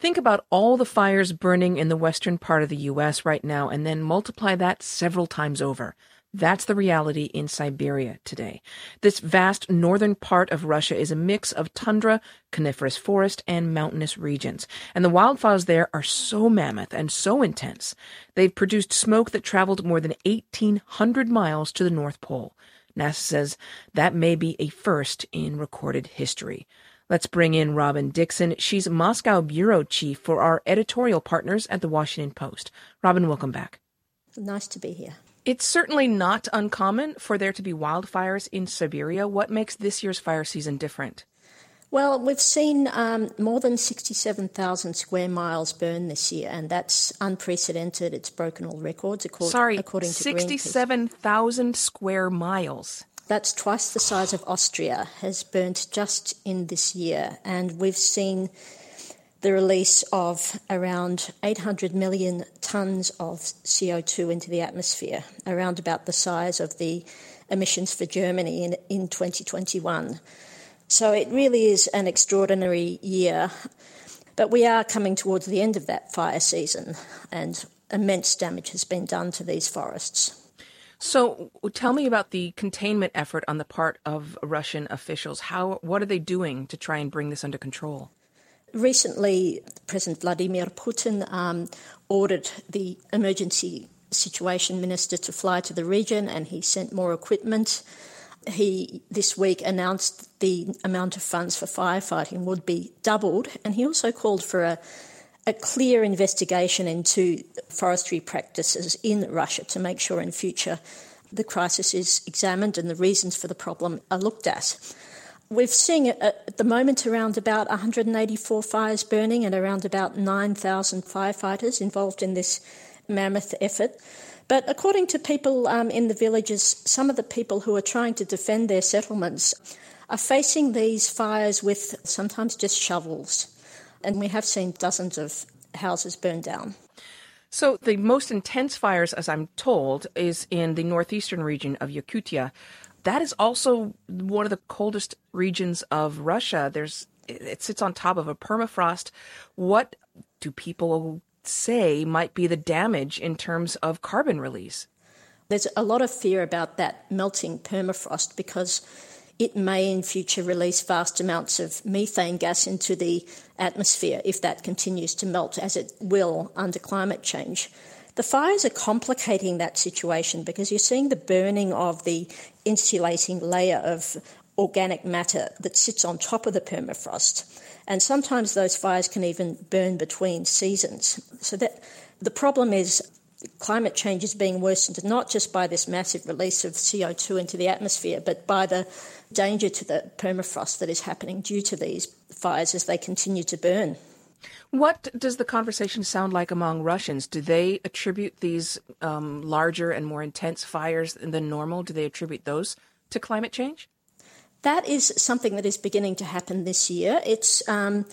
Think about all the fires burning in the western part of the U.S. right now and then multiply that several times over. That's the reality in Siberia today. This vast northern part of Russia is a mix of tundra, coniferous forest, and mountainous regions. And the wildfires there are so mammoth and so intense. They've produced smoke that traveled more than 1,800 miles to the North Pole. NASA says that may be a first in recorded history. Let's bring in Robin Dixon. She's Moscow bureau chief for our editorial partners at The Washington Post. Robin, welcome back. Nice to be here. It's certainly not uncommon for there to be wildfires in Siberia. What makes this year's fire season different? Well, we've seen more than 67,000 square miles burned this year, and that's unprecedented. It's broken all records, according to Greenpeace. 67,000 square miles. That's twice the size of Austria has burnt just in this year, and we've seen the release of around 800 million tonnes of CO2 into the atmosphere, around about the size of the emissions for Germany in 2021. So it really is an extraordinary year, but we are coming towards the end of that fire season, and immense damage has been done to these forests. So tell me about the containment effort on the part of Russian officials. What are they doing to try and bring this under control? Recently, President Vladimir Putin ordered the emergency situation minister to fly to the region, and he sent more equipment. He, this week, announced the amount of funds for firefighting would be doubled, and he also called for a clear investigation into forestry practices in Russia to make sure in future the crisis is examined and the reasons for the problem are looked at. We're seeing at the moment around about 184 fires burning and around about 9,000 firefighters involved in this mammoth effort. But according to people in the villages, some of the people who are trying to defend their settlements are facing these fires with sometimes just shovels. And we have seen dozens of houses burned down. So the most intense fires, as I'm told, is in the northeastern region of Yakutia. That is also one of the coldest regions of Russia. It sits on top of a permafrost. What do people say might be the damage in terms of carbon release? There's a lot of fear about that melting permafrost because it may in future release vast amounts of methane gas into the atmosphere if that continues to melt, as it will under climate change. The fires are complicating that situation because you're seeing the burning of the insulating layer of organic matter that sits on top of the permafrost. And sometimes those fires can even burn between seasons. So that the problem is climate change is being worsened not just by this massive release of CO2 into the atmosphere, but by the danger to the permafrost that is happening due to these fires as they continue to burn. What does the conversation sound like among Russians? Do they attribute these larger and more intense fires than normal? Do they attribute those to climate change? That is something that is beginning to happen this year. It's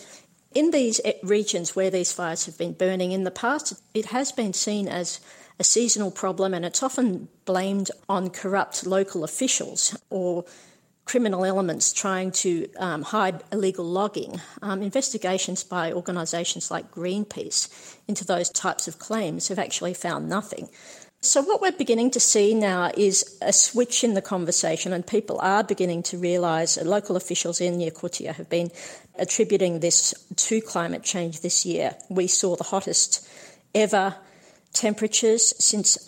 in these regions where these fires have been burning in the past, it has been seen as a seasonal problem, and it's often blamed on corrupt local officials or criminal elements trying to hide illegal logging. Investigations by organisations like Greenpeace into those types of claims have actually found nothing. So what we're beginning to see now is a switch in the conversation, and people are beginning to realise, local officials in Yakutia have been attributing this to climate change this year. We saw the hottest ever temperatures since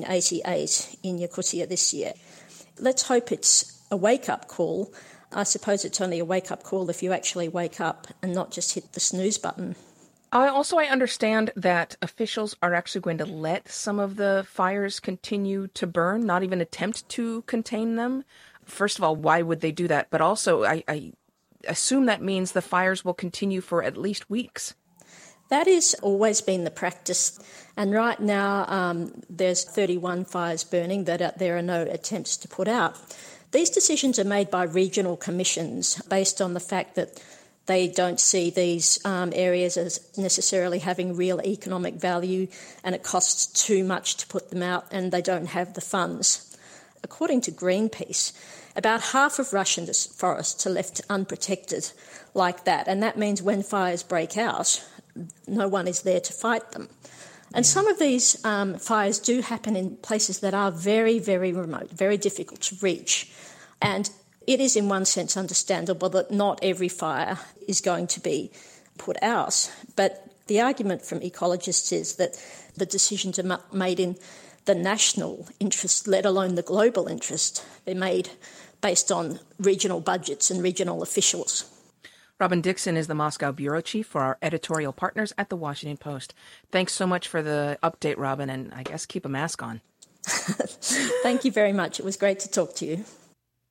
1888 in Yakutia this year. Let's hope it's a wake-up call. I suppose it's only a wake-up call if you actually wake up and not just hit the snooze button. I understand that officials are actually going to let some of the fires continue to burn, not even attempt to contain them. First of all, why would they do that? But also, I assume that means the fires will continue for at least weeks. That has always been the practice. And right now, there's 31 fires burning that there are no attempts to put out. These decisions are made by regional commissions based on the fact that they don't see these areas as necessarily having real economic value, and it costs too much to put them out, and they don't have the funds. According to Greenpeace, about half of Russian forests are left unprotected like that, and that means when fires break out, no one is there to fight them. And some of these fires do happen in places that are very, very remote, very difficult to reach. And it is in one sense understandable that not every fire is going to be put out. But the argument from ecologists is that the decisions are made in the national interest, let alone the global interest. They're made based on regional budgets and regional officials. Robin Dixon is the Moscow bureau chief for our editorial partners at The Washington Post. Thanks so much for the update, Robin, and I guess keep a mask on. Thank you very much. It was great to talk to you.